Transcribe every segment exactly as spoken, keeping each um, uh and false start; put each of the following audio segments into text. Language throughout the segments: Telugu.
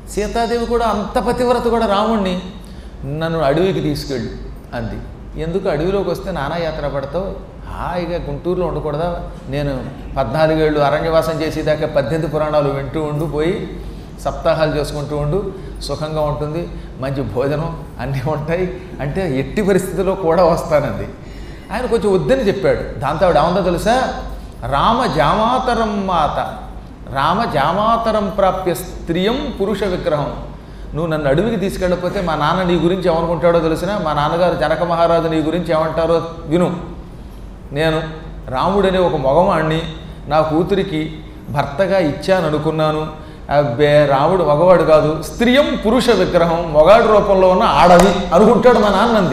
సీతాదేవి కూడా అంత పతివ్రత కూడా రాముణ్ణి నన్ను అడవికి తీసుకెళ్ళు అంది. ఎందుకు అడవిలోకి వస్తే నానా యాత్ర పడతావు, హాయిగా గుంటూరులో ఉండకూడదా, నేను పద్నాలుగేళ్ళు అరణ్యవాసం చేసేదాకా పద్దెనిమిది పురాణాలు వింటూ ఉండు, పోయి సప్తాహాలు చేసుకుంటూ ఉండు, సుఖంగా ఉంటుంది, మంచి భోజనం అన్నీ ఉంటాయి అంటే ఎట్టి పరిస్థితుల్లో కూడా వస్తానంది. ఆయన కొంచెం వద్దని చెప్పాడు. దాంతో ఆవిడ ఏమందో తెలుసా, రామ జామాతరం మాత రామ జామాతరం ప్రాప్య స్త్రియం పురుష విగ్రహం. నువ్వు నన్ను అడవికి తీసుకెళ్ళకపోతే మా నాన్న నీ గురించి ఏమనుకుంటాడో తెలిసినా, మా నాన్నగారు జనక మహారాజు నీ గురించి ఏమంటారో విను. నేను రాముడనే ఒక మగవాణ్ణి నా కూతురికి భర్తగా ఇచ్చాను అనుకున్నాను. అబ్బే రాముడు మగవాడు కాదు, స్త్రియం పురుష విగ్రహం, మొగాడు రూపంలో ఉన్న ఆడది అనుకుంటాడు మా నాన్నంది.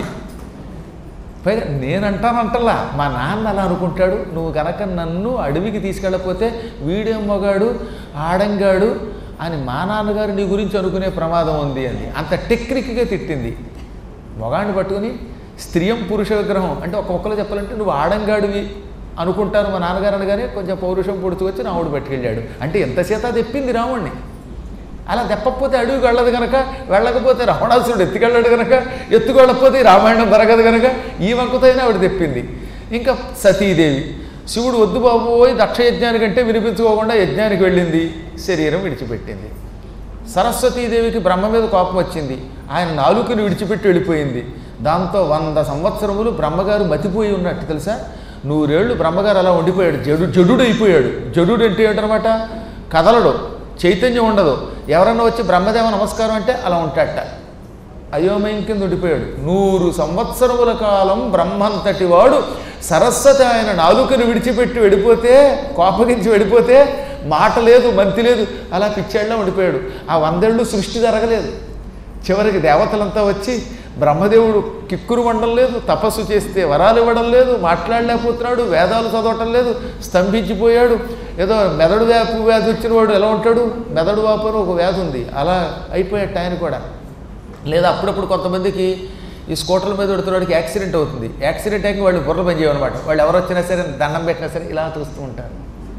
పైగా నేనంటానంటల్లా మా నాన్న అలా అనుకుంటాడు. నువ్వు కనుక నన్ను అడవికి తీసుకెళ్ళకపోతే వీడేం మొగాడు ఆడంగాడు అని మా నాన్నగారు నీ గురించి అనుకునే ప్రమాదం ఉంది అంది. అంత టెక్నిక్గా తిట్టింది. మొగాడిని పట్టుకుని స్త్రీయం పురుష విగ్రహం అంటే ఒక్కొక్కరు చెప్పాలంటే నువ్వు ఆడంగాడివి అనుకుంటాను మా నాన్నగారు అనగానే కొంచెం పౌరుషం పొడుచుకొచ్చి రాముడు పట్టుకెళ్ళాడు. అంటే ఎంతసేత తెప్పింది రాముడిని. అలా తెప్పకపోతే అడవికి వెళ్ళదు కనుక, వెళ్ళకపోతే రావణాసురుడు ఎత్తుకెళ్ళాడు కనుక, ఎత్తుకెళ్ళకపోతే రామాయణం జరగదు కనుక ఈ వంకతోనే ఆవిడ తెప్పింది. ఇంకా సతీదేవి శివుడు వద్దు బాబోయ్ దక్ష యజ్ఞానికంటే వినిపించుకోకుండా యజ్ఞానికి వెళ్ళింది, శరీరం విడిచిపెట్టింది. సరస్వతీదేవికి బ్రహ్మ మీద కోపం వచ్చింది, ఆయన నాలుకని విడిచిపెట్టి వెళ్ళిపోయింది. దాంతో వంద సంవత్సరములు బ్రహ్మగారు మతిపోయి ఉన్నట్టు తెలుసా. నూరేళ్ళు బ్రహ్మగారు అలా ఉండిపోయాడు, జడు జడుడు అయిపోయాడు. జడుడు అంటే ఏంటనమాట, కదలడు, చైతన్యం ఉండదు. ఎవరన్నా వచ్చి బ్రహ్మదేవ నమస్కారం అంటే అలా ఉంటాడట, అయోమయం కింద ఉండిపోయాడు. నూరు సంవత్సరముల కాలం బ్రహ్మంతటి వాడు సరస్వతి ఆయన నాలుకను విడిచిపెట్టి వెళ్ళిపోతే, కోపగించి వెళ్ళిపోతే మాట లేదు మంతి లేదు, అలా పిచ్చాళ్ళ ఉండిపోయాడు. ఆ వందేళ్ళు సృష్టి జరగలేదు. చివరికి దేవతలంతా వచ్చి బ్రహ్మదేవుడు కిక్కురు వండడం లేదు, తపస్సు చేస్తే వరాలు ఇవ్వడం లేదు, మాట్లాడలేకపోతున్నాడు, వేదాలు చదవటం లేదు, స్తంభించిపోయాడు. ఏదో మెదడు వ్యాపు వ్యాధి వచ్చిన వాడు ఎలా ఉంటాడు, మెదడు వాపు అని ఒక వ్యాధి ఉంది, అలా అయిపోయాడు ఆయన కూడా. లేదా అప్పుడప్పుడు కొంతమందికి ఈ స్కూటర్ల మీద పెడుతున్నవాడికి యాక్సిడెంట్ అవుతుంది. యాక్సిడెంట్ అయ్యి వాళ్ళు బుర్రలు పనిచేయమన్నమాట. వాళ్ళు ఎవరు వచ్చినా సరే దండం పెట్టినా సరే ఇలా చూస్తూ ఉంటారు.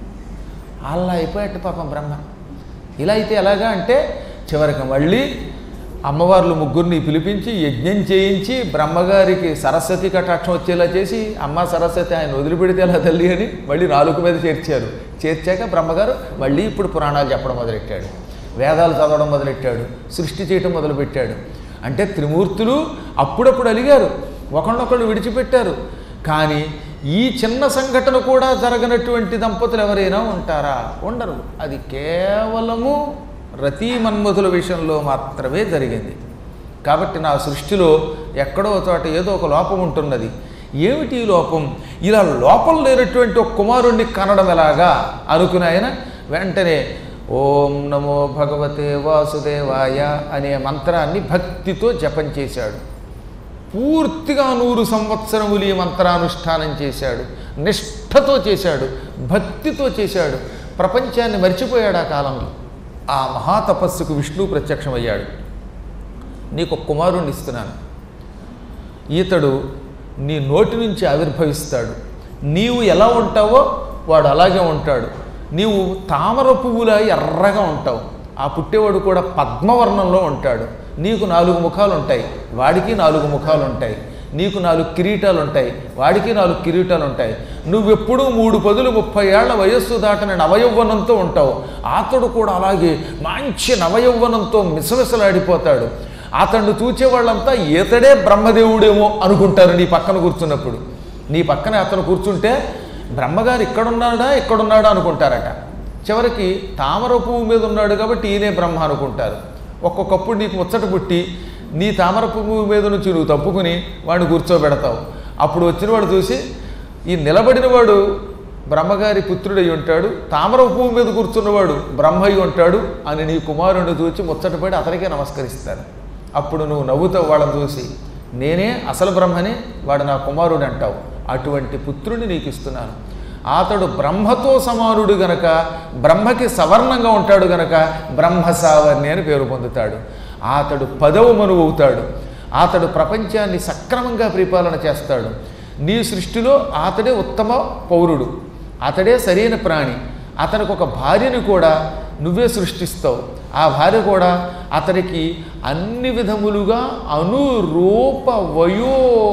అలా అయిపోయాడు పాపం బ్రహ్మ. ఇలా అయితే ఎలాగా అంటే చివరికి మళ్ళీ అమ్మవార్లు ముగ్గురిని పిలిపించి యజ్ఞం చేయించి బ్రహ్మగారికి సరస్వతి కటాక్షం వచ్చేలా చేసి, అమ్మ సరస్వతి ఆయన వదిలిపెడితే అలా తల్లి అని మళ్ళీ నాలుగు మీద చేర్చారు. చేర్చాక బ్రహ్మగారు మళ్ళీ ఇప్పుడు పురాణాలు చెప్పడం మొదలెట్టాడు, వేదాలు చదవడం మొదలెట్టాడు, సృష్టి చేయటం మొదలుపెట్టాడు. అంటే త్రిమూర్తులు అప్పుడప్పుడు అలిగారు, ఒకళ్ళొకళ్ళు విడిచిపెట్టారు. కానీ ఈ చిన్న సంఘటన కూడా జరగనటువంటి దంపతులు ఎవరైనా ఉంటారా? ఉండరు. అది కేవలము రతీ మన్మధుల విషయంలో మాత్రమే జరిగింది. కాబట్టి నా సృష్టిలో ఎక్కడో చోట ఏదో ఒక లోపం ఉంటున్నది. ఏమిటి ఈ లోపం? ఇలా లోపం లేనటువంటి ఒక కుమారుణ్ణి కనడం ఎలాగా అనుకుని ఆయన వెంటనే ఓం నమో భగవతే వాసుదేవాయ అనే మంత్రాన్ని భక్తితో జపం చేశాడు. పూర్తిగా నూరు సంవత్సరములు ఈ మంత్రానుష్ఠానం చేశాడు, నిష్ఠతో చేశాడు, భక్తితో చేశాడు. ప్రపంచాన్ని మర్చిపోయాడు ఆ కాలంలో. ఆ మహాతపస్సుకు విష్ణువు ప్రత్యక్షమయ్యాడు. నీకు కుమారుణ్ణి ఇస్తున్నాను, ఈతడు నీ నోటి నుంచి ఆవిర్భవిస్తాడు, నీవు ఎలా ఉంటావో వాడు అలాగే ఉంటాడు. నీవు తామర పువ్వులా ఎర్రగా ఉంటావు, ఆ పుట్టేవాడు కూడా పద్మవర్ణంలో ఉంటాడు. నీకు నాలుగు ముఖాలు ఉంటాయి, వాడికి నాలుగు ముఖాలు ఉంటాయి. నీకు నాలుగు కిరీటాలు ఉంటాయి, వాడికి నాలుగు కిరీటాలు ఉంటాయి. నువ్వెప్పుడూ మూడు పదులు ముప్పై ఏళ్ల వయస్సు దాటిన నవయౌవనంతో ఉంటావు. అతడు కూడా అలాగే మంచి నవయౌవనంతో మిసమిసలాడిపోతాడు. అతన్ని చూచే వాళ్ళంతా ఈతడే బ్రహ్మదేవుడేమో అనుకుంటారు నీ పక్కన కూర్చున్నప్పుడు. నీ పక్కన అతను కూర్చుంటే బ్రహ్మగారు ఇక్కడున్నాడా ఇక్కడున్నాడా అనుకుంటారట. చివరికి తామర పువ్వు మీద ఉన్నాడు కాబట్టి ఈయనే బ్రహ్మ అనుకుంటారు. ఒక్కొక్కప్పుడు నీకు ముచ్చట పుట్టి నీ తామర పువ్వు మీద నుంచి నువ్వు తప్పుకుని వాడిని కూర్చోబెడతావు. అప్పుడు వచ్చినవాడు చూసి ఈ నిలబడినవాడు బ్రహ్మగారి పుత్రుడై ఉంటాడు, తామర పువ్వు మీద కూర్చున్నవాడు బ్రహ్మయ్య ఉంటాడు అని నీ కుమారుడిని చూసి ముచ్చటపడి అతనికే నమస్కరిస్తారు. అప్పుడు నువ్వు నవ్వుతావు వాళ్ళని చూసి, నేనే అసలు బ్రహ్మని, వాడు నా కుమారుడు అంటావు. అటువంటి పుత్రుడిని నీకు ఇస్తున్నాను. అతడు బ్రహ్మతో సమానుడు గనక, బ్రహ్మకి సవర్ణంగా ఉంటాడు గనక బ్రహ్మ సావర్ణి అని పేరు పొందుతాడు. అతడు పదవ మనువు అవుతాడు. అతడు ప్రపంచాన్ని సక్రమంగా పరిపాలన చేస్తాడు. నీ సృష్టిలో అతడే ఉత్తమ పౌరుడు, అతడే సరైన ప్రాణి. అతనికి ఒక భార్యను కూడా నువ్వే సృష్టిస్తావు. ఆ భార్య కూడా అతనికి అన్ని విధములుగా అనురూప వయో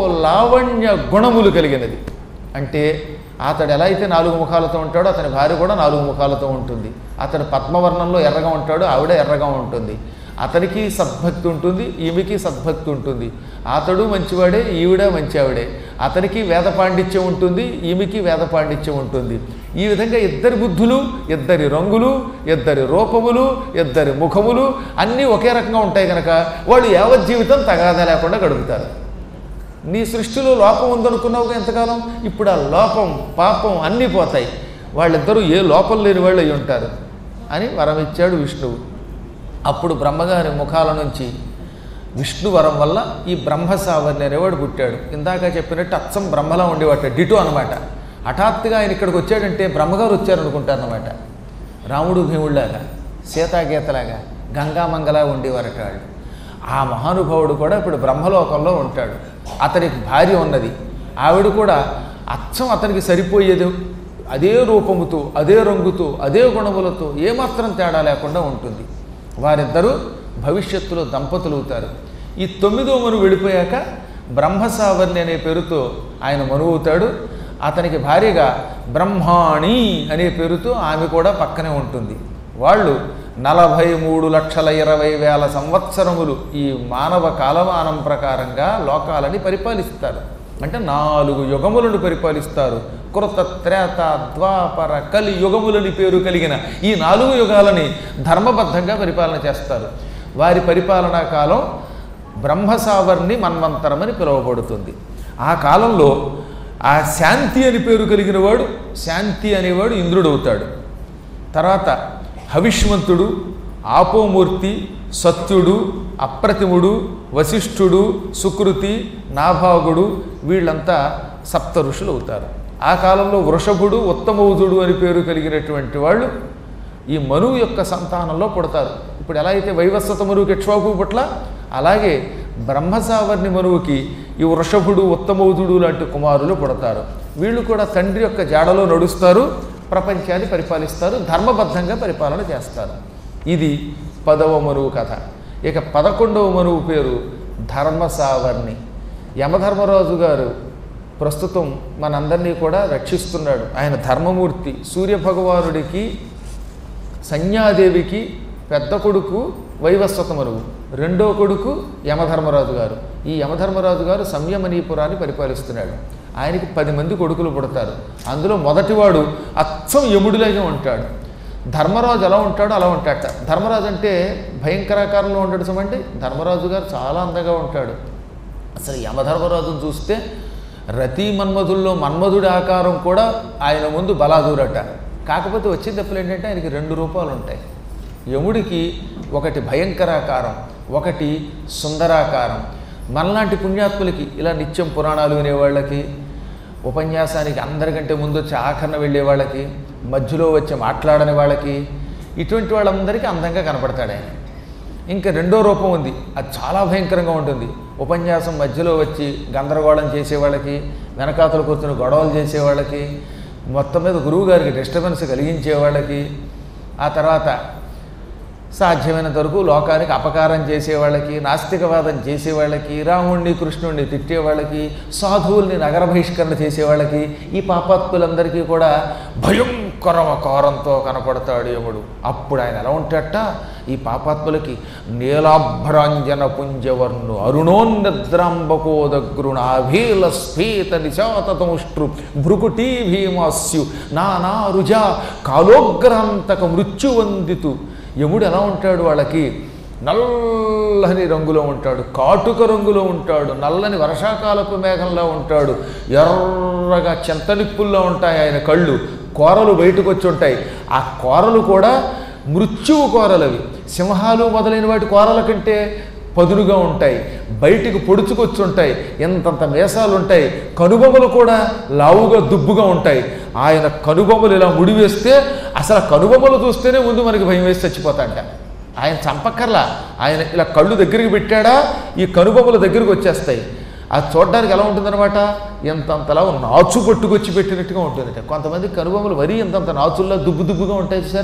లావణ్య గుణములు కలిగినది. అంటే అతడు ఎలా అయితే నాలుగు ముఖాలతో ఉంటాడో అతని భార్య కూడా నాలుగు ముఖాలతో ఉంటుంది. అతడు పద్మవర్ణంలో ఎర్రగా ఉంటాడు, ఆవిడ ఎర్రగా ఉంటుంది. అతనికి సద్భక్తి ఉంటుంది, ఈమెకి సద్భక్తి ఉంటుంది. అతడు మంచివాడే, ఈవిడ మంచి ఆవిడే. అతనికి వేద పాండిత్యం ఉంటుంది, ఈమెకి వేద పాండిత్యం ఉంటుంది. ఈ విధంగా ఇద్దరి బుద్ధులు, ఇద్దరి రంగులు, ఇద్దరి రూపములు, ఇద్దరి ముఖములు అన్నీ ఒకే రకంగా ఉంటాయి కనుక వాళ్ళు యావజ్జీవితం తగాదా లేకుండా గడుపుతారు. నీ సృష్టిలో లోపం ఉందనుకున్నావు ఎంతకాలం, ఇప్పుడు ఆ లోపం పాపం అన్నీ పోతాయి. వాళ్ళిద్దరూ ఏ లోపం లేని వాళ్ళు అయి ఉంటారు అని వరం ఇచ్చాడు విష్ణువు. అప్పుడు బ్రహ్మగారి ముఖాల నుంచి విష్ణు వరం వల్ల ఈ బ్రహ్మసావర్ణి అనేవాడు పుట్టాడు. ఇందాక చెప్పినట్టు అచ్చం బ్రహ్మలా ఉండేవాట, డిటో అనమాట. హఠాత్తుగా ఆయన ఇక్కడికి వచ్చాడంటే బ్రహ్మగారు వచ్చారనుకుంటారనమాట. రాముడు భీముడిలాగా, సీతాగీతలాగా, గంగామంగలా ఉండేవారట వాళ్ళు. ఆ మహానుభావుడు కూడా ఇప్పుడు బ్రహ్మలోకంలో ఉంటాడు. అతనికి భార్య ఉన్నది, ఆవిడ కూడా అచ్చం అతనికి సరిపోయేది, అదే రూపముతో, అదే రంగుతో, అదే గుణములతో ఏమాత్రం తేడా లేకుండా ఉంటుంది. వారిద్దరూ భవిష్యత్తులో దంపతులు అవుతారు. ఈ తొమ్మిదో మనువు వెళ్ళిపోయాక బ్రహ్మసావర్ణి అనే పేరుతో ఆయన మనువు అవుతాడు. అతనికి భార్యగా బ్రహ్మాణి అనే పేరుతో ఆమె కూడా పక్కనే ఉంటుంది. వాళ్ళు నలభై మూడు లక్షల ఇరవై వేల సంవత్సరములు ఈ మానవ కాలమానం ప్రకారంగా లోకాలని పరిపాలిస్తారు. అంటే నాలుగు యుగములను పరిపాలిస్తారు. కృత, త్రేత, ద్వాపర, కలి యుగములని పేరు కలిగిన ఈ నాలుగు యుగాలని ధర్మబద్ధంగా పరిపాలన చేస్తారు. వారి పరిపాలనా కాలం బ్రహ్మసావర్ణి మన్వంతరం అని పిలువబడుతుంది. ఆ కాలంలో ఆ శాంతి అని పేరు కలిగిన వాడు, శాంతి అనేవాడు ఇంద్రుడు అవుతాడు. తర్వాత హవిష్మంతుడు, ఆపోమూర్తి, సత్యుడు, అప్రతిముడు, వశిష్ఠుడు, సుకృతి, నాభాగుడు వీళ్ళంతా సప్త ఋషులు అవుతారు. ఆ కాలంలో వృషభుడు, ఉత్తమౌజుడు అని పేరు కలిగినటువంటి వాళ్ళు ఈ మనువు యొక్క సంతానంలో పుడతారు. ఇప్పుడు ఎలా అయితే వైవస్వత మనువుకి ఇక్ష్వాకు పుట్ల, అలాగే బ్రహ్మసావర్ణి మనువుకి ఈ వృషభుడు, ఉత్తమౌజుడు లాంటి కుమారులు పుడతారు. వీళ్ళు కూడా తండ్రి యొక్క జాడలో నడుస్తారు, ప్రపంచాన్ని పరిపాలిస్తారు, ధర్మబద్ధంగా పరిపాలన చేస్తారు. ఇది పదవ మనువు కథ. ఇక పదకొండవ మనువు పేరు ధర్మసావర్ణి. యమధర్మరాజు గారు ప్రస్తుతం మనందరినీ కూడా రక్షిస్తున్నాడు. ఆయన ధర్మమూర్తి. సూర్యభగవానుడికి, సంజ్ఞాదేవికి పెద్ద కొడుకు వైవస్వత మనువు, రెండో కొడుకు యమధర్మరాజు గారు. ఈ యమధర్మరాజు గారు సంయమనీపురాన్ని పరిపాలిస్తున్నాడు. ఆయనకి పది మంది కొడుకులు పుడతారు. అందులో మొదటివాడు అచ్చం యముడిలాగే ఉంటాడు. ధర్మరాజు ఎలా ఉంటాడో అలా ఉంటాడట. ధర్మరాజు అంటే భయంకరాకారంలో ఉంటాడు సమండి. ధర్మరాజు గారు చాలా అందంగా ఉంటాడు. అసలు యమధర్మరాజును చూస్తే రతి మన్మధుల్లో మన్మధుడి ఆకారం కూడా ఆయన ముందు బలాదూరట. కాకపోతే వచ్చే దెబ్బలు ఏంటంటే ఆయనకి రెండు రూపాలు ఉంటాయి. యముడికి ఒకటి భయంకరాకారం, ఒకటి సుందరాకారం. మనలాంటి పుణ్యాత్ములకి, ఇలా నిత్యం పురాణాలు వినేవాళ్ళకి, ఉపన్యాసానికి అందరికంటే ముందు వచ్చి ఆఖరణ వెళ్ళే వాళ్ళకి, మధ్యలో వచ్చి మాట్లాడని వాళ్ళకి, ఇటువంటి వాళ్ళందరికీ అందంగా కనపడతాడు ఆయన. ఇంకా రెండో రూపం ఉంది, అది చాలా భయంకరంగా ఉంటుంది. ఉపన్యాసం మధ్యలో వచ్చి గందరగోళం చేసేవాళ్ళకి, వెనకాతలు కూర్చుని గొడవలు చేసేవాళ్ళకి, మొత్తం మీద గురువు గారికి డిస్టర్బెన్స్ కలిగించేవాళ్ళకి, ఆ తర్వాత సాధ్యమైనంత వరకు లోకానికి అపకారం చేసేవాళ్ళకి, నాస్తికవాదం చేసేవాళ్ళకి, రాముణ్ణి కృష్ణుణ్ణి తిట్టేవాళ్ళకి, సాధువుల్ని నగర బహిష్కరణ చేసేవాళ్ళకి, ఈ పాపాత్ములందరికీ కూడా భయంకరకారంతో కనపడతాడు యముడు. అప్పుడు ఆయన ఎలా ఉంటాడట, ఈ పాపాత్ములకి నీలాభ్రాంజన పుంజవర్ణు అరుణోన్నద్రాంబకోదగ్రుణాభీల స్ఫీత నిశాతముష్ట్రు భృకుటీ భీమాస్యు నానా రుజా కాలోగ్రాంతక మృత్యువందితు. యముడు ఎలా ఉంటాడు, వాళ్ళకి నల్లని రంగులో ఉంటాడు, కాటుక రంగులో ఉంటాడు, నల్లని వర్షాకాలపు మేఘంలో ఉంటాడు, ఎర్రగా చింతనిప్పుల్లో ఉంటాయి ఆయన కళ్ళు, కోరలు బయటకు వచ్చి ఉంటాయి. ఆ కోరలు కూడా మృత్యువు కోరలవి. సింహాలు మొదలైన వాటి కోరల కంటే పదునుగా ఉంటాయి, బయటికి పొడుచుకొచ్చి ఉంటాయి, ఎంతంత మేసాలు ఉంటాయి, కనుబొమ్మలు కూడా లావుగా దుబ్బుగా ఉంటాయి. ఆయన కనుబొమ్మలు ఇలా ముడివేస్తే అసలు కనుబొమ్మలు చూస్తేనే ముందు మనకి భయం వేసి చచ్చిపోతాడ. ఆయన చంపక్కర్లా, ఆయన ఇలా కళ్ళు దగ్గరికి పెట్టాడా ఈ కనుబొమ్మల దగ్గరికి వచ్చేస్తాయి. అది చూడడానికి ఎలా ఉంటుందన్నమాట, ఎంతంతలా నాచు పట్టుకొచ్చి పెట్టినట్టుగా ఉంటుందట. కొంతమంది కనుబొమ్మలు వరి ఎంతంత నాచుల్లో దుబ్బు దుబ్బుగా ఉంటాయి చూసారా,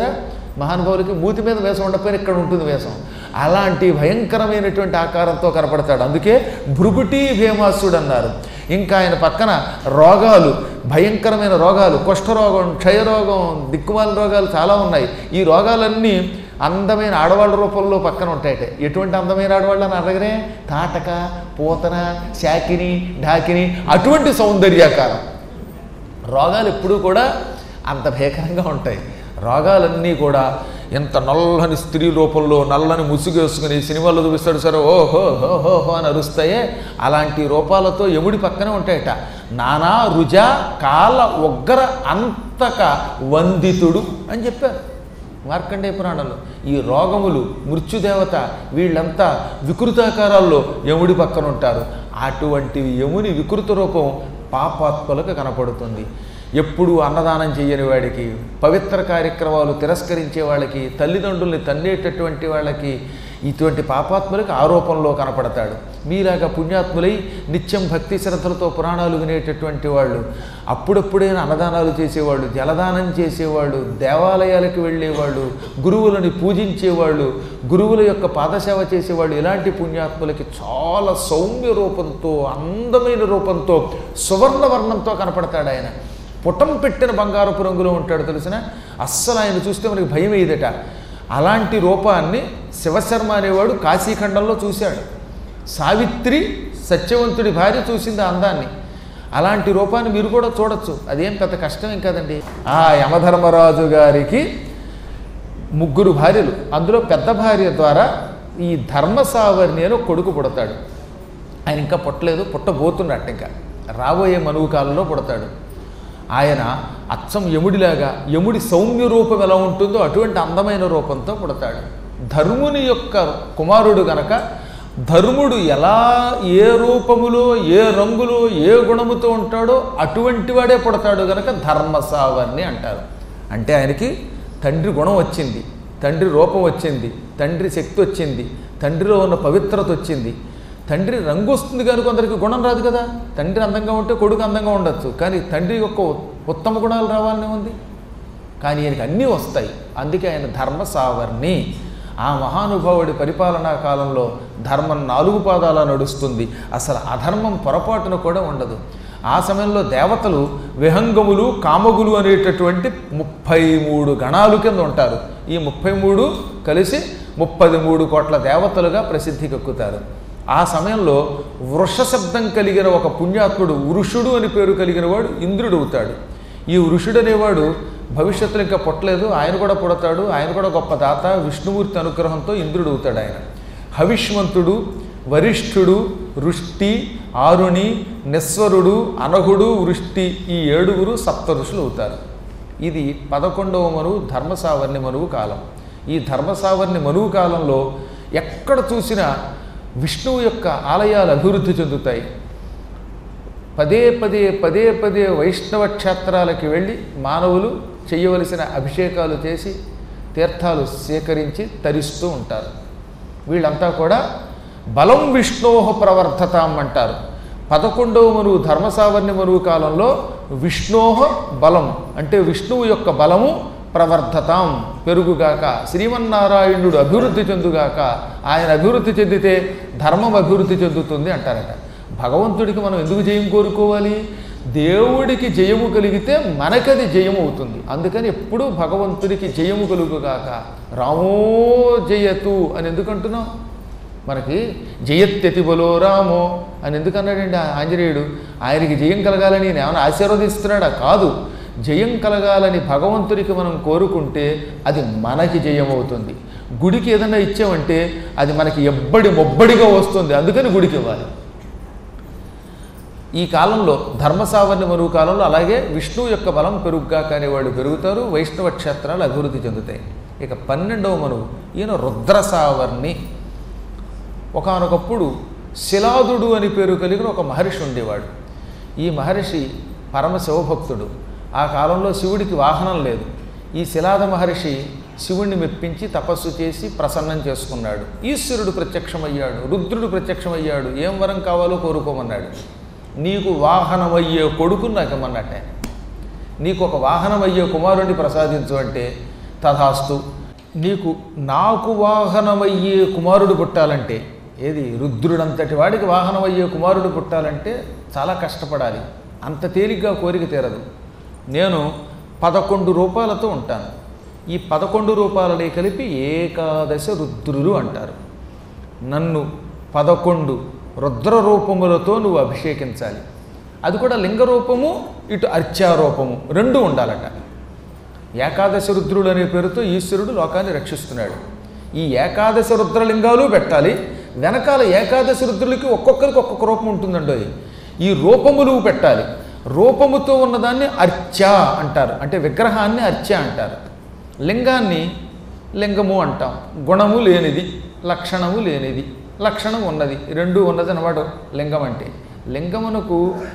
మహానుభావులకి మూతి మీద వేషం ఉండకపోయినా ఇక్కడ ఉంటుంది వేషం. అలాంటి భయంకరమైనటువంటి ఆకారంతో కనపడతాడు. అందుకే భృగుటి భీమాసుడు అన్నారు. ఇంకా ఆయన పక్కన రోగాలు, భయంకరమైన రోగాలు, కుష్ఠరోగం, క్షయరోగం, దిక్కుమాల రోగాలు చాలా ఉన్నాయి. ఈ రోగాలన్నీ అందమైన ఆడవాళ్ళ రూపంలో పక్కన ఉంటాయట. ఎటువంటి అందమైన ఆడవాళ్ళు అని అడగరే, తాటక, పూతన, శాకిని, ఢాకిని, అటువంటి సౌందర్యాకారం. రోగాలు ఎప్పుడూ కూడా అంత భీకరంగా ఉంటాయి. రోగాలన్నీ కూడా ఎంత నల్లని స్త్రీ రూపంలో నల్లని ముసుగేసుకుని సినిమాల్లో చూపిస్తాడు సరే ఓహో హో హో హో అని అరుస్తాయే, అలాంటి రూపాలతో యముడి పక్కనే ఉంటాయట. నానా రుజ కాల ఉగ్ర అంతక వందితుడు అని చెప్పారు మార్కండేయ పురాణంలో. ఈ రోగములు, మృత్యుదేవత వీళ్ళంతా వికృతాకారాల్లో యముడి పక్కన ఉంటారు. అటువంటి యముని వికృత రూపం పాపాత్మలకు కనపడుతుంది. ఎప్పుడు అన్నదానం చేయని వాడికి, పవిత్ర కార్యక్రమాలు తిరస్కరించే వాళ్ళకి, తల్లిదండ్రుల్ని తన్నేటటువంటి వాళ్ళకి, ఇటువంటి పాపాత్ములకి ఆరోపణలో కనపడతాడు. మీలాగా పుణ్యాత్ములై నిత్యం భక్తి శ్రద్ధలతో పురాణాలు వినేటటువంటి వాళ్ళు, అప్పుడప్పుడైనా అన్నదానాలు చేసేవాళ్ళు, జలదానం చేసేవాళ్ళు, దేవాలయాలకు వెళ్ళేవాళ్ళు, గురువులని పూజించేవాళ్ళు, గురువుల యొక్క పాదసేవ చేసేవాళ్ళు, ఇలాంటి పుణ్యాత్ములకి చాలా సౌమ్య రూపంతో, అందమైన రూపంతో, సువర్ణవర్ణంతో కనపడతాడు ఆయన. పుటం పెట్టిన బంగారపు రంగులో ఉంటాడు తెలిసిన. అస్సలు ఆయన చూస్తే మనకి భయం వేయదట. అలాంటి రూపాన్ని శివశర్మ అనేవాడు కాశీఖండంలో చూశాడు. సావిత్రి సత్యవంతుడి భార్య చూసింది ఆ అందాన్ని. అలాంటి రూపాన్ని మీరు కూడా చూడొచ్చు, అదేం పెద్ద కష్టమేం కాదండి. ఆ యమధర్మరాజు గారికి ముగ్గురు భార్యలు, అందులో పెద్ద భార్య ద్వారా ఈ ధర్మసావర్ణి అని కొడుకు పుడతాడు. ఆయన ఇంకా పుట్టలేదు, పుట్టబోతున్నట్టు ఇంకా రాబోయే మనువు కాలంలో పుడతాడు. ఆయన అచ్చం యముడిలాగా, యముడి సౌమ్య రూపం ఎలా ఉంటుందో అటువంటి అందమైన రూపంతో పుడతాడు. ధర్ముని యొక్క కుమారుడు గనక ధర్ముడు ఎలా ఏ రూపములో, ఏ రంగులో, ఏ గుణముతో ఉంటాడో అటువంటి వాడే పుడతాడు గనక ధర్మసావర్ణి అంటారు. అంటే ఆయనకి తండ్రి గుణం వచ్చింది, తండ్రి రూపం వచ్చింది, తండ్రి శక్తి వచ్చింది, తండ్రిలో ఉన్న పవిత్రత వచ్చింది. తండ్రి రంగు వస్తుంది కానీ కొందరికి గుణం రాదు కదా. తండ్రి అందంగా ఉంటే కొడుకు అందంగా ఉండొచ్చు, కానీ తండ్రి యొక్క ఉత్తమ గుణాలు రావాలనే ఉంది. కానీ ఈయనకి అన్నీ వస్తాయి. అందుకే ఆయన ధర్మసావర్ణి. ఆ మహానుభావుడి పరిపాలనా కాలంలో ధర్మం నాలుగు పాదాల నడుస్తుంది. అసలు అధర్మం పొరపాటున కూడా ఉండదు. ఆ సమయంలో దేవతలు విహంగములు, కామగులు అనేటటువంటి ముప్పై మూడు గణాలు కింద ఉంటారు. ఈ ముప్పై మూడు కలిసి ముప్పది మూడు కోట్ల దేవతలుగా ప్రసిద్ధికెక్కుతారు. ఆ సమయంలో వృష శబ్దం కలిగిన ఒక పుణ్యాత్ముడు, వృషుడు అని పేరు కలిగిన వాడు ఇంద్రుడు అవుతాడు. ఈ వృషుడు అనేవాడు భవిష్యత్తులో ఇంకా పుట్టలేదు, ఆయన కూడా పుడతాడు. ఆయన కూడా గొప్ప దాత, విష్ణుమూర్తి అనుగ్రహంతో ఇంద్రుడు అవుతాడు. ఆయన హవిష్మంతుడు, వరిష్ఠుడు, వృష్టి, ఆరుణి, నిస్వరుడు, అనఘుడు, వృష్టి, ఈ ఏడుగురు సప్త ఋషులు అవుతారు. ఇది పదకొండవ మనువు ధర్మసావర్ణి మనువు కాలం. ఈ ధర్మసావర్ణి మనువు కాలంలో ఎక్కడ చూసినా విష్ణువు యొక్క ఆలయాలు అభివృద్ధి చెందుతాయి. పదే పదే పదే పదే వైష్ణవ క్షేత్రాలకి వెళ్ళి మానవులు చేయవలసిన అభిషేకాలు చేసి తీర్థాలు సేకరించి తరిస్తూ ఉంటారు. వీళ్ళంతా కూడా బలం విష్ణోహ ప్రవర్ధతాం అంటారు. పదకొండవ మనువు ధర్మసావర్ణి మనువు కాలంలో విష్ణోహ బలం అంటే విష్ణువు యొక్క బలము ప్రవర్ధతాం పెరుగుగాక, శ్రీమన్నారాయణుడు అభివృద్ధి చెందుగాక. ఆయన అభివృద్ధి చెందితే ధర్మం అభివృద్ధి చెందుతుంది అంటారట. భగవంతుడికి మనం ఎందుకు జయం కోరుకోవాలి? దేవుడికి జయము కలిగితే మనకది జయము అవుతుంది. అందుకని ఎప్పుడూ భగవంతుడికి జయము కలుగుగాక. రామో జయతు అని ఎందుకంటున్నాం? మనకి జయత్యతి బలో రామో అని ఎందుకన్నాడండి ఆంజనేయుడు? ఆయనకి జయం కలగాలని ఏమైనా ఆశీర్వదిస్తున్నాడా? కాదు. జయం కలగాలని భగవంతుడికి మనం కోరుకుంటే అది మనకి జయం అవుతుంది. గుడికి ఏదైనా ఇచ్చామంటే అది మనకి ఎబ్బడి మొబ్బడిగా వస్తుంది. అందుకని గుడికి ఇవ్వాలి. ఈ కాలంలో ధర్మసావర్ణి మనువు కాలంలో అలాగే విష్ణువు యొక్క బలం పెరుగుగా కానీ వాళ్ళు పెరుగుతారు, వైష్ణవ క్షేత్రాలు అభివృద్ధి చెందుతాయి. ఇక పన్నెండవ మనువు ఈయన రుద్రసావర్ణి. ఒకానొకప్పుడు శిలాదుడు అని పేరు కలిగిన ఒక మహర్షి ఉండేవాడు. ఈ మహర్షి పరమ శివభక్తుడు. ఆ కాలంలో శివుడికి వాహనం లేదు. ఈ శిలాద మహర్షి శివుణ్ణి మెప్పించి తపస్సు చేసి ప్రసన్నం చేసుకున్నాడు. ఈశ్వరుడు ప్రత్యక్షమయ్యాడు, రుద్రుడు ప్రత్యక్షమయ్యాడు. ఏం వరం కావాలో కోరుకోమన్నాడు. నీకు వాహనమయ్యే కొడుకుని నాకేమన్నట్టే, నీకు ఒక వాహనమయ్యే కుమారుణ్ణి ప్రసాదించు అంటే తథాస్తు నీకు నాకు వాహనమయ్యే కుమారుడు పుట్టాలంటే, ఏది రుద్రుడంతటి వాడికి వాహనమయ్యే కుమారుడు పుట్టాలంటే చాలా కష్టపడాలి, అంత తేలిగ్గా కోరిక తీరదు. నేను పదకొండు రూపాలతో ఉంటాను. ఈ పదకొండు రూపాలని కలిపి ఏకాదశ రుద్రులు అంటారు. నన్ను పదకొండు రుద్ర రూపములతో నువ్వు అభిషేకించాలి. అది కూడా లింగ రూపము, ఇటు అర్చారూపము రెండు ఉండాలట. ఏకాదశ రుద్రులు అనే పేరుతో ఈశ్వరుడు లోకాన్ని రక్షిస్తున్నాడు. ఈ ఏకాదశ రుద్రలింగాలు పెట్టాలి. వెనకాల ఏకాదశ రుద్రులకి ఒక్కొక్కరికి ఒక్కొక్క రూపం ఉంటుందండి. ఈ రూపములు పెట్టాలి. రూపముతో ఉన్నదాన్ని అర్చ అంటారు, అంటే విగ్రహాన్ని అర్చ అంటారు. లింగాన్ని లింగము అంటాం. గుణము లేనిది, లక్షణము లేనిది, లక్షణం ఉన్నది, రెండు ఉన్నది అన్నమాట లింగం అంటే. లింగమునకు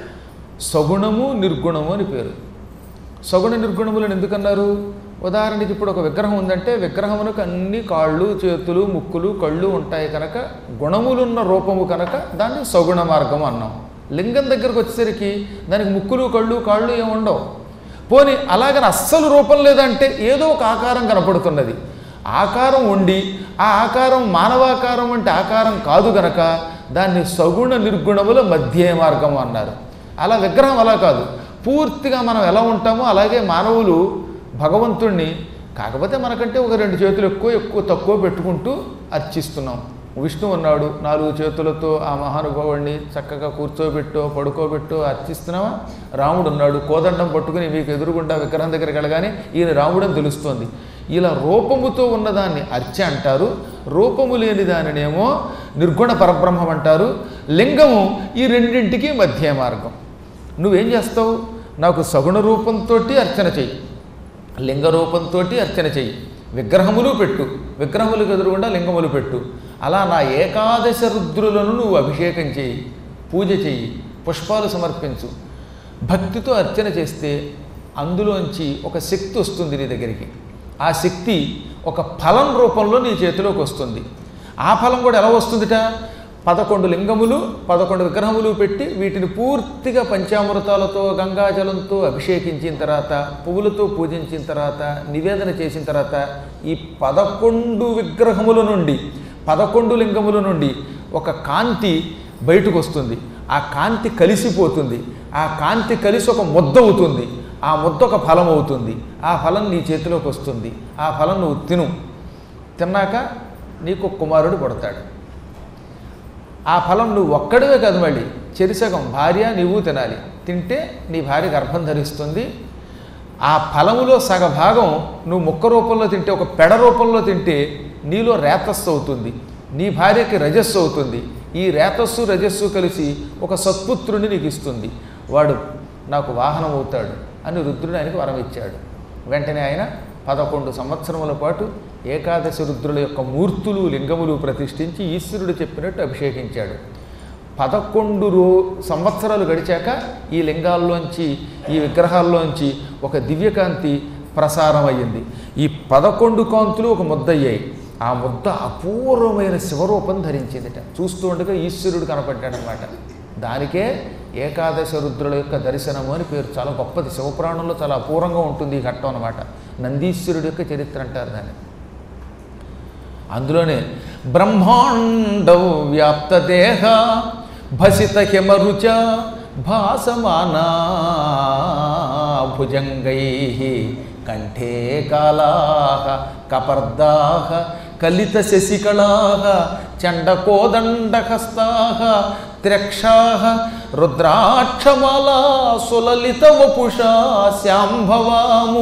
సగుణము నిర్గుణము అని పేరు. సగుణ నిర్గుణములను ఎందుకన్నారు? ఉదాహరణకి ఇప్పుడు ఒక విగ్రహం ఉందంటే విగ్రహమునకు అన్ని కాళ్ళు, చేతులు, ముక్కులు, కళ్ళు ఉంటాయి కనుక గుణములున్న రూపము కనుక దాన్ని సగుణ మార్గం అన్నాం. లింగం దగ్గరకు వచ్చేసరికి దానికి ముక్కులు, కళ్ళు, కాళ్ళు ఏమి ఉండవు. పోనీ అలాగని అస్సలు రూపం లేదంటే ఏదో ఒక ఆకారం కనపడుతున్నది. ఆకారం ఉండి ఆ ఆకారం మానవాకారం అంటే ఆకారం కాదు గనక దాన్ని సగుణ నిర్గుణముల మధ్య మార్గం అన్నారు. అలా విగ్రహం అలా కాదు, పూర్తిగా మనం ఎలా ఉంటామో అలాగే మానవులు భగవంతుణ్ణి, కాకపోతే మనకంటే ఒక రెండు చేతులు ఎక్కువ ఎక్కువ తక్కువ పెట్టుకుంటూ అర్చిస్తున్నాం. విష్ణు ఉన్నాడు, నాలుగు చేతులతో ఆ మహానుభావుడిని చక్కగా కూర్చోబెట్టో పడుకోబెట్టో అర్చిస్తున్నావా? రాముడు ఉన్నాడు, కోదండం పట్టుకుని మీకు ఎదురుగుండా విగ్రహం దగ్గరికి వెళ్ళగానే ఈయన రాముడని తెలుస్తోంది. ఇలా రూపముతో ఉన్నదాన్ని అర్చ అంటారు, రూపము లేని దానినేమో నిర్గుణ పరబ్రహ్మం అంటారు. లింగము ఈ రెండింటికి మధ్య మార్గం. నువ్వేం చేస్తావు? నాకు సగుణ రూపంతో అర్చన చెయ్యి, లింగ రూపంతో అర్చన చెయ్యి, విగ్రహములు పెట్టు, విగ్రహములకు ఎదురుగుండా లింగములు పెట్టు. అలా నా ఏకాదశ రుద్రులను నువ్వు అభిషేకం చేయి, పూజ చెయ్యి, పుష్పాలు సమర్పించు. భక్తితో అర్చన చేస్తే అందులోంచి ఒక శక్తి వస్తుంది నీ దగ్గరికి. ఆ శక్తి ఒక ఫలం రూపంలో నీ చేతిలోకి వస్తుంది. ఆ ఫలం కూడా ఎలా వస్తుందిట? పదకొండు లింగములు, పదకొండు విగ్రహములు పెట్టి వీటిని పూర్తిగా పంచామృతాలతో గంగాజలంతో అభిషేకించిన తర్వాత, పువ్వులతో పూజించిన తర్వాత, నివేదన చేసిన తర్వాత ఈ పదకొండు విగ్రహముల నుండి, పదకొండు లింగముల నుండి ఒక కాంతి బయటకు వస్తుంది. ఆ కాంతి కలిసిపోతుంది. ఆ కాంతి కలిసి ఒక ముద్ద అవుతుంది. ఆ ముద్ద ఒక ఫలం అవుతుంది. ఆ ఫలం నీ చేతిలోకి వస్తుంది. ఆ ఫలం నువ్వు తిను. తిన్నాక నీకు కుమారుడు పుడతాడు. ఆ ఫలం నువ్వు ఒక్కడివే కాదు, మళ్ళీ చెరిసగం భార్య నీవు తినాలి. తింటే నీ భార్య గర్భం ధరిస్తుంది. ఆ ఫలములో సగ భాగం నువ్వు ముక్క రూపంలో తింటే, ఒక పెడ రూపంలో తింటే నీలో రేతస్సు అవుతుంది, నీ భార్యకి రజస్సు అవుతుంది. ఈ రేతస్సు రజస్సు కలిసి ఒక సత్పుత్రుని నీకు ఇస్తుంది. వాడు నాకు వాహనం అవుతాడు అని రుద్రుడు ఆయనకు వరం ఇచ్చాడు. వెంటనే ఆయన పదకొండు సంవత్సరముల పాటు ఏకాదశి రుద్రుల యొక్క మూర్తులు, లింగములు ప్రతిష్ఠించి ఈశ్వరుడు చెప్పినట్టు అభిషేకించాడు. పదకొండు రో సంవత్సరాలు గడిచాక ఈ లింగాల్లోంచి, ఈ విగ్రహాల్లోంచి ఒక దివ్యకాంతి ప్రసారం అయ్యింది. ఈ పదకొండు కాంతులు ఒక ముద్ద అయ్యాయి. ఆ ముద్ద అపూర్వమైన శివరూపం ధరించిందిట. చూస్తూ ఉండగా ఈశ్వరుడు కనపడ్డాడనమాట. దానికే ఏకాదశ రుద్రుల యొక్క దర్శనము అని పేరు. చాలా గొప్పది, శివపురాణంలో చాలా అపూర్వంగా ఉంటుంది ఈ ఘట్టం అనమాట. నందీశ్వరుడి యొక్క చరిత్ర అంటారు దాన్ని. అందులోనే బ్రహ్మాండ వ్యాప్త దేహ భసిత హిమరుచ భాసమానా భుజంగై కంఠే కాళాః కపర్దాః కలిత శశికళాః చండకోదండహస్తాః త్ర్యక్షాః రుద్రాక్షమాలా సులలిత వపుషా శాంభవా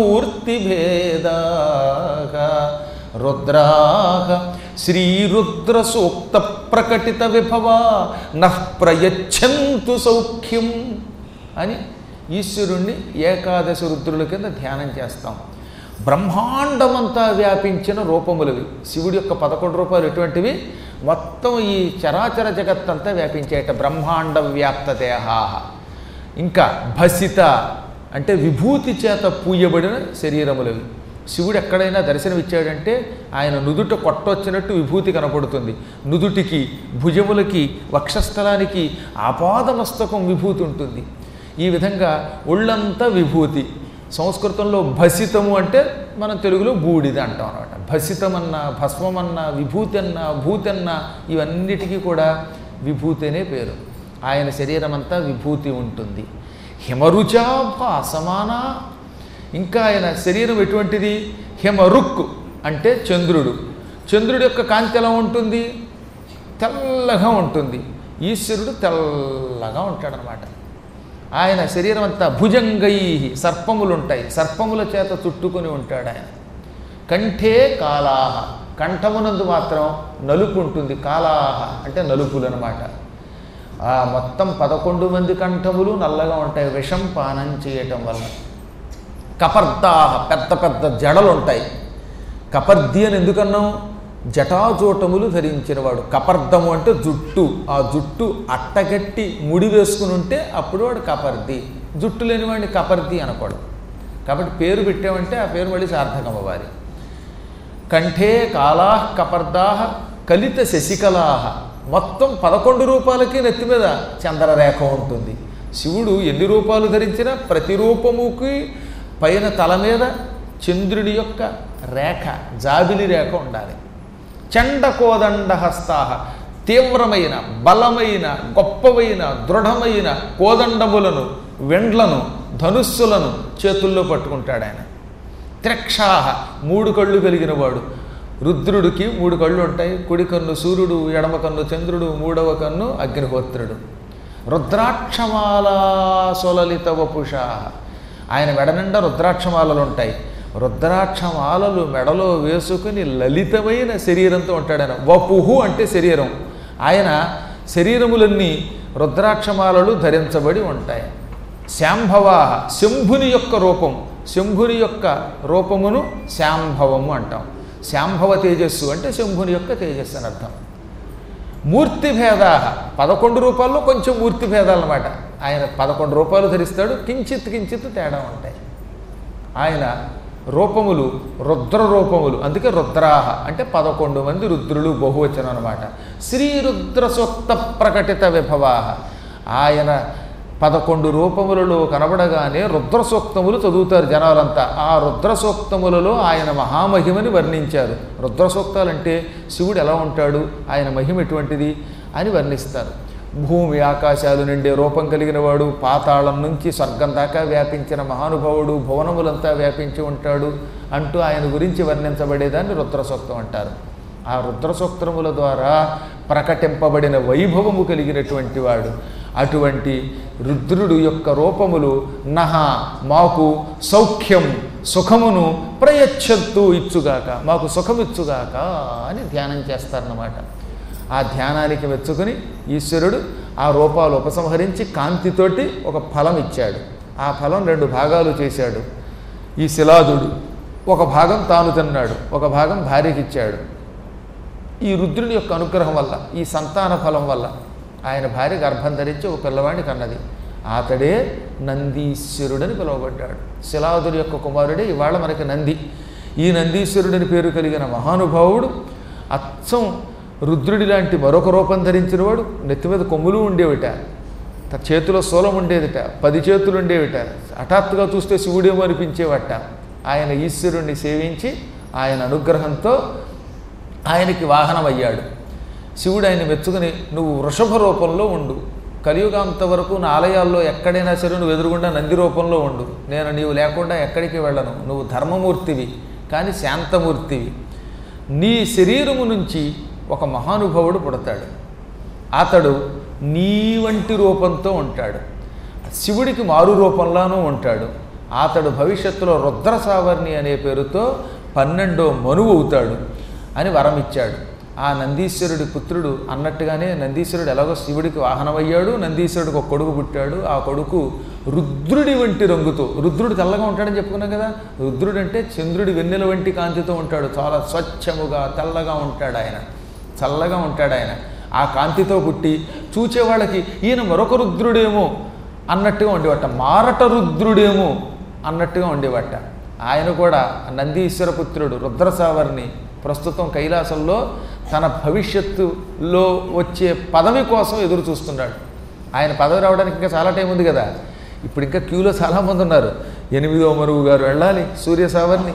మూర్తిభేదాః రుద్రాః శ్రీరుద్ర సూక్త ప్రకటిత విభవా నః ప్రయచ్ఛन्तు సౌఖ్యం అని ఈశ్వరుణ్ణి ఏకాదశ రుద్రుల కింద ధ్యానం చేస్తాం. బ్రహ్మాండమంతా వ్యాపించిన రూపములవి. శివుడి యొక్క పదకొండు రూపాయలు ఎటువంటివి? మొత్తం ఈ చరాచర జగత్తంతా వ్యాపించేట. బ్రహ్మాండ వ్యాప్త దేహాః. ఇంకా భసిత అంటే విభూతి చేత పూయబడిన శరీరములవి. శివుడు ఎక్కడైనా దర్శనమిచ్చాడంటే ఆయన నుదుట కొట్టొచ్చినట్టు విభూతి కనపడుతుంది. నుదుటికి, భుజములకి, వక్షస్థలానికి, ఆపాదమస్తకం విభూతి ఉంటుంది. ఈ విధంగా ఒళ్ళంతా విభూతి. సంస్కృతంలో భసితము అంటే మనం తెలుగులో బూడిద అంటాం అనమాట. భసితమన్నా, భస్మమన్నా, విభూతి అన్నా, భూతి అన్నా ఇవన్నిటికీ కూడా విభూతి అనే పేరు. ఆయన శరీరం అంతా విభూతి ఉంటుంది. హిమరుచాభాసమాన, ఇంకా ఆయన శరీరం ఎటువంటిది? హిమరుక్ అంటే చంద్రుడు. చంద్రుడి యొక్క కాంతి ఎలా ఉంటుంది? తెల్లగా ఉంటుంది. ఈశ్వరుడు తెల్లగా ఉంటాడనమాట. ఆయన శరీరం అంతా భుజంగై, సర్పములు ఉంటాయి, సర్పముల చేత చుట్టుకొని ఉంటాడు ఆయన. కంఠే కాలాహ, కంఠమునందు మాత్రం నలుపు ఉంటుంది. కాలాహ అంటే నలుపులు అనమాట. ఆ మొత్తం పదకొండు మంది కంఠములు నల్లగా ఉంటాయి విషం పానం చేయటం వల్ల. కపర్దాహ, పెద్ద పెద్ద జడలు ఉంటాయి. కపర్ది అని ఎందుకన్నాం? జటాజూటములు ధరించినవాడు. కపర్దము అంటే జుట్టు. ఆ జుట్టు అట్టగట్టి ముడి వేసుకుని ఉంటే అప్పుడు వాడు కపర్ది. జుట్టు లేనివాడిని కపర్ది అనకూడదు. కాబట్టి పేరు పెట్టామంటే ఆ పేరు మళ్ళీ సార్థకం అవ్వాలి. కంఠే కాలాహ కపర్దాహ కలిత శశికలాహ, మొత్తం పదకొండు రూపాలకి నెత్తి మీద చంద్రరేఖ ఉంటుంది. శివుడు ఎన్ని రూపాలు ధరించినా ప్రతి రూపముకి పైన తల మీద చంద్రుడి యొక్క రేఖ, జాబిలి రేఖ ఉండాలి. చండకోదండ హస్తాహ, తీవ్రమైన బలమైన గొప్పవైన దృఢమైన కోదండములను, వెండ్లను, ధనుస్సులను చేతుల్లో పట్టుకుంటాడు ఆయన. త్రిక్షాహ, మూడు కళ్ళు కలిగిన వాడు. రుద్రుడికి మూడు కళ్ళు ఉంటాయి. కుడి కన్ను సూర్యుడు, ఎడమ కన్ను చంద్రుడు, మూడవ కన్ను అగ్నిహోత్రుడు. రుద్రాక్షమాలా సొలలిత వపుషా, ఆయన మెడ నిండా రుద్రాక్షమాలలు ఉంటాయి. రుద్రాక్షమాలలు మెడలో వేసుకుని లలితమైన శరీరంతో ఉంటాడు ఆయన. వపుహు అంటే శరీరం. ఆయన శరీరములన్నీ రుద్రాక్షమాలలు ధరించబడి ఉంటాయి. శాంభవాహ, శంభుని యొక్క రూపం. శంభుని యొక్క రూపమును శాంభవము అంటాం. శాంభవ తేజస్సు అంటే శంభుని యొక్క తేజస్సు అని అర్థం. మూర్తిభేదాహ, పదకొండు రూపాల్లో కొంచెం మూర్తి భేదాలు అన్నమాట. ఆయన పదకొండు రూపాయలు ధరిస్తాడు, కించిత్ కించిత్ తేడా ఉంటాయి. ఆయన రూపములు రుద్ర రూపములు, అందుకే రుద్రాహ అంటే పదకొండు మంది రుద్రులు బహువచనం అనమాట. శ్రీరుద్ర సూక్త ప్రకటిత విభవాహ, ఆయన పదకొండు రూపములలో కనబడగానే రుద్ర సూక్తములు చదువుతారు జనాలంతా. ఆ రుద్ర సూక్తములలో ఆయన మహామహిమని వర్ణించారు. రుద్ర సూక్తాలంటే శివుడు ఎలా ఉంటాడు, ఆయన మహిమ ఎటువంటిది అని వర్ణిస్తారు. భూమి ఆకాశాలు నిండే రూపం కలిగిన వాడు, పాతాళం నుంచి స్వర్గం దాకా వ్యాపించిన మహానుభావుడు, భువనములంతా వ్యాపించి ఉంటాడు అంటూ ఆయన గురించి వర్ణించబడేదాన్ని రుద్ర సూక్తం అంటారు. ఆ రుద్ర సూక్తముల ద్వారా ప్రకటింపబడిన వైభవము కలిగినటువంటి వాడు. అటువంటి రుద్రుడు యొక్క రూపములు నహ మాకు సౌఖ్యం సుఖమును ప్రయచ్చత్తు ఇచ్చుగాక, మాకు సుఖమిచ్చుగాక అని ధ్యానం చేస్తారన్నమాట. ఆ ధ్యానానికి మెచ్చుకుని ఈశ్వరుడు ఆ రూపాలు ఉపసంహరించి కాంతితోటి ఒక ఫలం ఇచ్చాడు. ఆ ఫలం రెండు భాగాలు చేశాడు. ఈ శిలాదుడు ఒక భాగం తాను తిన్నాడు, ఒక భాగం భార్యకి ఇచ్చాడు. ఈ రుద్రుని యొక్క అనుగ్రహం వల్ల, ఈ సంతాన ఫలం వల్ల ఆయన భార్య గర్భం ధరించి ఒక పిల్లవాడిని కన్నది. అతడే నందీశ్వరుడని పిలువబడ్డాడు. శిలాదుని యొక్క కుమారుడే ఇవాళ మనకి నంది. ఈ నందీశ్వరుడని పేరు కలిగిన మహానుభావుడు అచ్చం రుద్రుడి లాంటి మరొక రూపం ధరించినవాడు. నెత్తి మీద కొమ్ములు ఉండేవిట, చేతిలో శూలం ఉండేదిట, పది చేతులు ఉండేవిట. హఠాత్తుగా చూస్తే శివుడేమో అనిపించేవట. ఆయన ఈశ్వరుణ్ణి సేవించి ఆయన అనుగ్రహంతో ఆయనకి వాహనం అయ్యాడు. శివుడు ఆయన మెచ్చుకుని నువ్వు వృషభ రూపంలో ఉండు, కలియుగాంత వరకు నా ఆలయాల్లో ఎక్కడైనా సరే నువ్వు ఎదురుగుండా నంది రూపంలో ఉండు, నేను నీవు లేకుండా ఎక్కడికి వెళ్ళను, నువ్వు ధర్మమూర్తివి కానీ శాంతమూర్తివి. నీ శరీరము నుంచి ఒక మహానుభావుడు పుడతాడు. అతడు నీ వంటి రూపంతో ఉంటాడు, శివుడికి మారు రూపంలోనూ ఉంటాడు. అతడు భవిష్యత్తులో రుద్ర సావర్ణి అనే పేరుతో పన్నెండో మనువు అవుతాడు అని వరం ఇచ్చాడు. ఆ నందీశ్వరుడి పుత్రుడు అన్నట్టుగానే నందీశ్వరుడు ఎలాగో శివుడికి వాహనమయ్యాడు. నందీశ్వరుడికి ఒక కొడుకు పుట్టాడు. ఆ కొడుకు రుద్రుడి వంటి రంగుతో, రుద్రుడు తెల్లగా ఉంటాడని చెప్పుకున్నాం కదా. రుద్రుడు అంటే చంద్రుడి వెన్నెల వంటి కాంతితో ఉంటాడు. చాలా స్వచ్ఛముగా తెల్లగా ఉంటాడు ఆయన, చల్లగా ఉంటాడు ఆయన. ఆ కాంతితో పుట్టి చూచేవాళ్ళకి ఈయన మరొక రుద్రుడేమో అన్నట్టుగా ఉండేవట, మారట రుద్రుడేమో అన్నట్టుగా ఉండేవట. ఆయన కూడా నందీశ్వర పుత్రుడు రుద్రసావర్ణి ప్రస్తుతం కైలాసంలో తన భవిష్యత్తులో వచ్చే పదవి కోసం ఎదురు చూస్తున్నాడు. ఆయన పదవి రావడానికి ఇంకా చాలా టైం ఉంది కదా. ఇప్పుడు ఇంకా క్యూలో చాలామంది ఉన్నారు. ఎనిమిదో మరువు గారు వెళ్ళాలి, సూర్య సావర్ణి.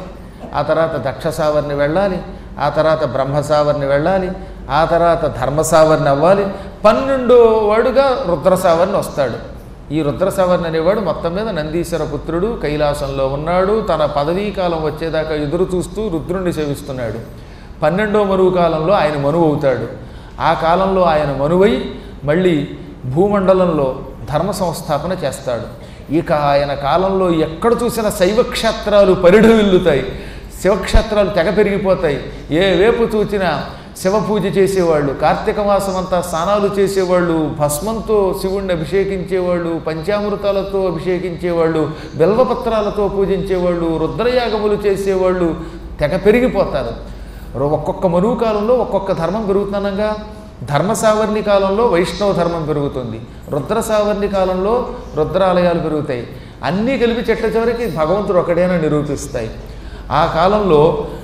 ఆ తర్వాత దక్షసావర్ని వెళ్ళాలి, ఆ తర్వాత బ్రహ్మసావర్ని వెళ్ళాలి, ఆ తర్వాత ధర్మసావర్ని అవ్వాలి, పన్నెండో వాడుగా రుద్రసావర్ని వస్తాడు. ఈ రుద్రసావర్ని అనేవాడు మొత్తం మీద నందీశ్వర పుత్రుడు, కైలాసంలో ఉన్నాడు. తన పదవీకాలం వచ్చేదాకా ఎదురు చూస్తూ రుద్రుణ్ణి సేవిస్తున్నాడు. పన్నెండో మనువు కాలంలో ఆయన మనువు అవుతాడు. ఆ కాలంలో ఆయన మనువై మళ్ళీ భూమండలంలో ధర్మ సంస్థాపన చేస్తాడు. ఇక ఆయన కాలంలో ఎక్కడ చూసినా శైవక్షేత్రాలు పరిఢవిల్లుతాయి, శివక్షేత్రాలు తెగ పెరిగిపోతాయి. ఏ వేపు చూచినా శివ పూజ చేసేవాళ్ళు, కార్తీక మాసం అంతా స్నానాలు చేసేవాళ్ళు, భస్మంతో శివుణ్ణి అభిషేకించేవాళ్ళు, పంచామృతాలతో అభిషేకించేవాళ్ళు, బిల్వపత్రాలతో పూజించేవాళ్ళు, రుద్రయాగములు చేసేవాళ్ళు తెగ పెరిగిపోతారు. ఒక్కొక్క మరువు కాలంలో ఒక్కొక్క ధర్మం పెరుగుతుందనగా ధర్మసావర్ణి కాలంలో వైష్ణవ ధర్మం పెరుగుతుంది, రుద్రసావర్ణి కాలంలో రుద్రాలయాలు పెరుగుతాయి. అన్నీ కలిపి చెట్ట చివరికి భగవంతుడు ఒకడేనా నిరూపిస్తాయి. ఆ కాలంలో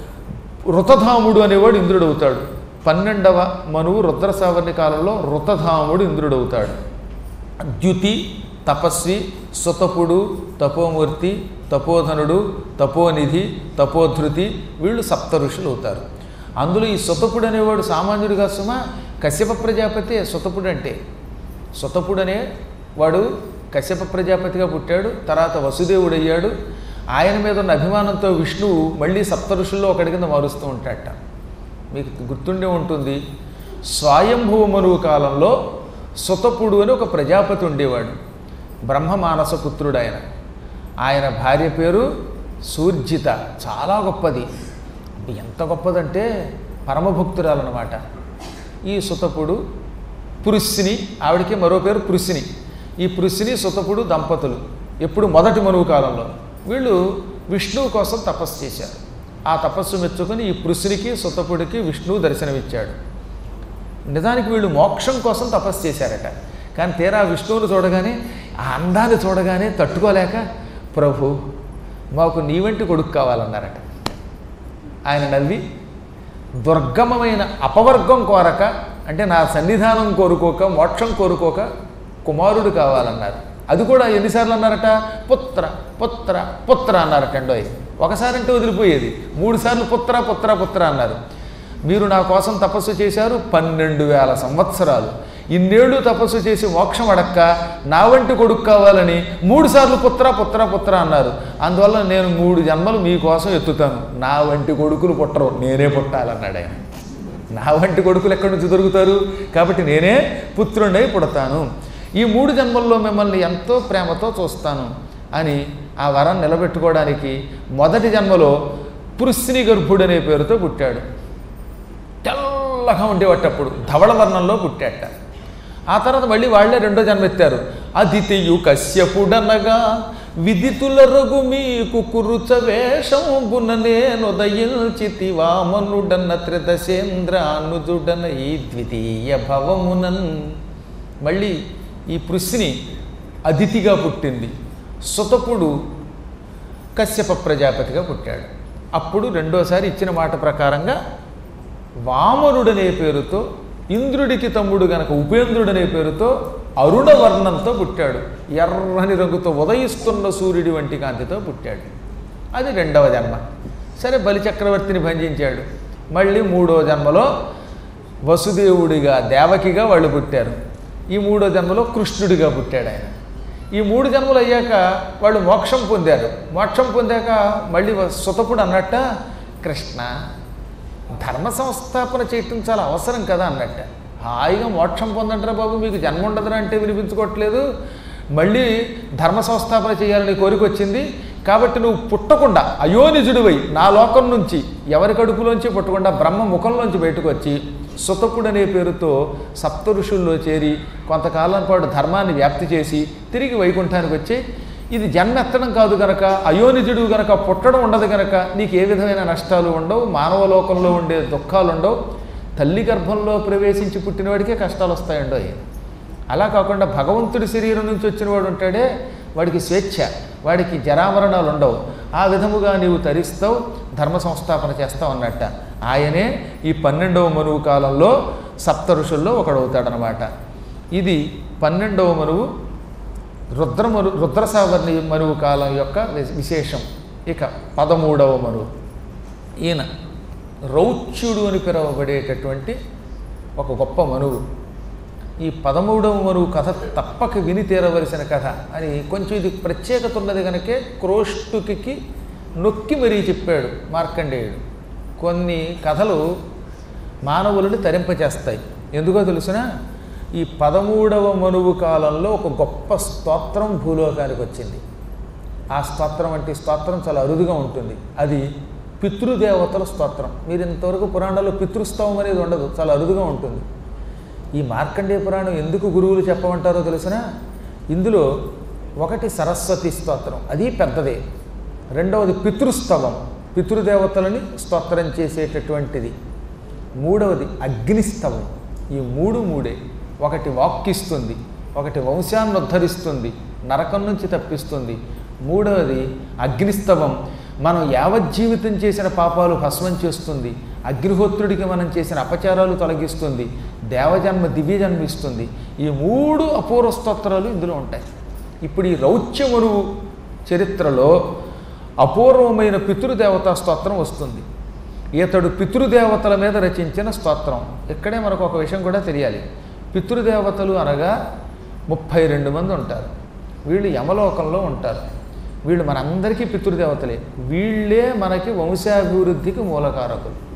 రుతధాముడు అనేవాడు ఇంద్రుడు అవుతాడు. పన్నెండవ మనువు రుద్రసావర్ణి కాలంలో రుతధాముడు ఇంద్రుడు అవుతాడు. ద్యుతి తపస్వి, సుతపుడు, తపోమూర్తి, తపోధనుడు, తపోనిధి, తపోధృతి వీళ్ళు సప్త ఋషులు అవుతారు. అందులో ఈ సుతపుడు అనేవాడు సామాన్యుడిగా సుమ కశ్యప ప్రజాపతి. సుతపుడు అంటే సుతపుడు అనే వాడు కశ్యప ప్రజాపతిగా పుట్టాడు. తర్వాత వసుదేవుడు అయ్యాడు. ఆయన మీద ఉన్న అభిమానంతో విష్ణువు మళ్ళీ సప్త ఋషుల్లో ఒకటి కింద మారుస్తూ ఉంటాడట. మీకు గుర్తుండే ఉంటుంది, స్వయంభువ మనువు కాలంలో సుతపుడు అని ఒక ప్రజాపతి ఉండేవాడు. బ్రహ్మ మానస పుత్రుడు ఆయన. ఆయన భార్య పేరు సూర్జిత. చాలా గొప్పది. ఎంత గొప్పదంటే పరమభక్తురాలన్నమాట. ఈ సుతపుడు పృశ్ని, ఆవిడికి మరో పేరు పృశ్ని. ఈ పృశ్ని సుతపుడు దంపతులు ఎప్పుడు మొదటి మనువు కాలంలో వీళ్ళు విష్ణువు కోసం తపస్సు చేశారు. ఆ తపస్సు మెచ్చుకొని ఈ పృశ్నికి సుతపుడికి విష్ణువు దర్శనమిచ్చాడు. నిజానికి వీళ్ళు మోక్షం కోసం తపస్సు చేశారట. కానీ తీరా విష్ణువుని చూడగానే, ఆ అందాన్ని చూడగానే తట్టుకోలేక, ప్రభు మాకు నీ వంటి కొడుకు కావాలన్నారట. ఆయన నవ్వి, దుర్గమమైన అపవర్గం కోరక, అంటే నా సన్నిధానం కోరుకోక, మోక్షం కోరుకోక కుమారుడు కావాలన్నారు. అది కూడా ఎన్నిసార్లు అన్నారట? పుత్ర పుత్ర పుత్ర అన్నారట. అండోయ్ ఒకసారి అంటే వదిలిపోయేది, మూడు సార్లు పుత్ర పుత్ర పుత్ర అన్నారు. మీరు నా కోసం తపస్సు చేశారు పన్నెండు వేల సంవత్సరాలు. ఇన్నేళ్ళు తపస్సు చేసి మోక్షం అడక్క నా వంటి కొడుకు కావాలని మూడు సార్లు పుత్ర పుత్ర పుత్ర అన్నారు. అందువల్ల నేను మూడు జన్మలు మీకోసం ఎత్తుతాను. నా వంటి కొడుకులు పుట్టరు, నేనే పుట్టాలన్నాడు ఆయన. నా వంటి కొడుకులు ఎక్కడి నుంచి దొరుకుతారు? కాబట్టి నేనే పుత్రుండై పుడతాను. ఈ మూడు జన్మల్లో మిమ్మల్ని ఎంతో ప్రేమతో చూస్తాను అని ఆ వరం నిలబెట్టుకోవడానికి మొదటి జన్మలో పృశ్ని గర్భుడు అనే పేరుతో పుట్టాడు. తెల్లగా ఉండేవాటప్పుడు ధవళ వర్ణంలో పుట్టాట. ఆ తర్వాత మళ్ళీ వాళ్ళే రెండో జన్మ ఎత్తారు. అదితియు కశ్యపుడనగా విదితుల రఘు మీకు కురుచ వేషంబున నేను దయించితి వామనుడన్న త్రిదశేంద్ర అనుజుడన ఈ ద్వితీయ భవమునన్. మళ్ళీ ఈ పృశ్ని అదితిగా పుట్టింది. సుతపుడు కశ్యప ప్రజాపతిగా పుట్టాడు. అప్పుడు రెండోసారి ఇచ్చిన మాట ప్రకారంగా వామనుడనే పేరుతో, ఇంద్రుడికి తమ్ముడు గనక ఉపేంద్రుడనే పేరుతో అరుణవర్ణంతో పుట్టాడు. ఎర్రని రంగుతో ఉదయిస్తున్న సూర్యుడి వంటి కాంతితో పుట్టాడు. అది రెండవ జన్మ. సరే, బలిచక్రవర్తిని భంజించాడు. మళ్ళీ మూడో జన్మలో వసుదేవుడిగా, దేవకిగా వాళ్ళు పుట్టారు. ఈ మూడో జన్మలో కృష్ణుడిగా పుట్టాడు ఆయన. ఈ మూడు జన్మలు అయ్యాక వాళ్ళు మోక్షం పొందారు. మోక్షం పొందాక మళ్ళీ సుతపుడు అన్నట్ట, కృష్ణ ధర్మ సంస్థాపన చేయటం చాలా అవసరం కదా అన్నట్ట. హాయిగా మోక్షం పొందంటారా బాబు, మీకు జన్మ ఉండదురా అంటే వినిపించుకోవట్లేదు. మళ్ళీ ధర్మ సంస్థాపన చేయాలని కోరిక వచ్చింది. కాబట్టి నువ్వు పుట్టకుండా అయోనిజుడివై నా లోకం నుంచి, ఎవరి కడుపులోంచి పుట్టకుండా బ్రహ్మ ముఖంలోంచి బయటకు వచ్చి సుతపుడు అనే పేరుతో సప్త ఋషుల్లో చేరి కొంతకాలం పాటు ధర్మాన్ని వ్యాప్తి చేసి తిరిగి వైకుంఠానికి వచ్చి, ఇది జన్మ ఎత్తడం కాదు కనుక, అయోనిజుడు కనుక, పుట్టడం ఉండదు కనుక నీకు ఏ విధమైన నష్టాలు ఉండవు, మానవ లోకంలో ఉండే దుఃఖాలు ఉండవు. తల్లి గర్భంలో ప్రవేశించి పుట్టినవాడికే కష్టాలు వస్తాయండో. అలా కాకుండా భగవంతుడి శరీరం నుంచి వచ్చిన వాడు ఉంటాడే, వాడికి స్వేచ్ఛ, వాడికి జరామరణాలు ఉండవు. ఆ విధముగా నీవు తరిస్తావు, ధర్మ సంస్థాపన చేస్తావు అన్నట్ట. ఆయనే ఈ పన్నెండవ మనువు కాలంలో సప్త ఋషుల్లో ఒకడవుతాడనమాట. ఇది పన్నెండవ మనువు రుద్రమను రుద్రసావర్ణి మనువు కాలం యొక్క విశేషం. ఇక పదమూడవ మనువు ఈయన రౌచ్యుడు అని పిలువబడేటటువంటి ఒక గొప్ప మనువు. ఈ పదమూడవ మనువు కథ తప్పక విని తీరవలసిన కథ అని కొంచెం ఇది ప్రత్యేకత ఉన్నది కనుకే క్రోష్టుకి నొక్కి మరీ చెప్పాడు మార్కండేయుడు. కొన్ని కథలు మానవులను తరింపచేస్తాయి. ఎందుకో తెలుసిన, ఈ పదమూడవ మనువు కాలంలో ఒక గొప్ప స్తోత్రం భూలోకానికి వచ్చింది. ఆ స్తోత్రం అంటే స్తోత్రం చాలా అరుదుగా ఉంటుంది. అది పితృదేవతల స్తోత్రం. మీరు ఇంతవరకు పురాణాల్లో పితృస్తవం అనేది ఉండదు, చాలా అరుదుగా ఉంటుంది. ఈ మార్కండేయ పురాణం ఎందుకు గురువులు చెప్పమంటారో తెలిసిన, ఇందులో ఒకటి సరస్వతి స్తోత్రం, అది పెద్దదే. రెండవది పితృస్తవం, పితృదేవతలని స్తోత్రం చేసేటటువంటిది. మూడవది అగ్నిస్తవం. ఈ మూడు మూడే, ఒకటి వాక్కిస్తుంది, ఒకటి వంశాన్ని ఉద్ధరిస్తుంది, నరకం నుంచి తప్పిస్తుంది. మూడవది అగ్నిస్తవం, మనం యావజ్జీవితం చేసిన పాపాలు భస్మం చేస్తుంది, అగ్నిహోత్రుడికి మనం చేసిన అపచారాలు తొలగిస్తుంది, దేవజన్మ దివ్యజన్మ ఇస్తుంది. ఈ మూడు అపూర్వ స్తోత్రాలు ఇందులో ఉంటాయి. ఇప్పుడు ఈ రౌచ్యమనువు చరిత్రలో అపూర్వమైన పితృదేవతా స్తోత్రం వస్తుంది. ఇతడు పితృదేవతల మీద రచించిన స్తోత్రం. ఇక్కడే మనకు ఒక విషయం కూడా తెలియాలి. పితృదేవతలు అనగా ముప్పై రెండు మంది ఉంటారు. వీళ్ళు యమలోకంలో ఉంటారు. వీళ్ళు మనందరికీ పితృదేవతలే. వీళ్ళే మనకి వంశాభివృద్ధికి మూలకారకులు.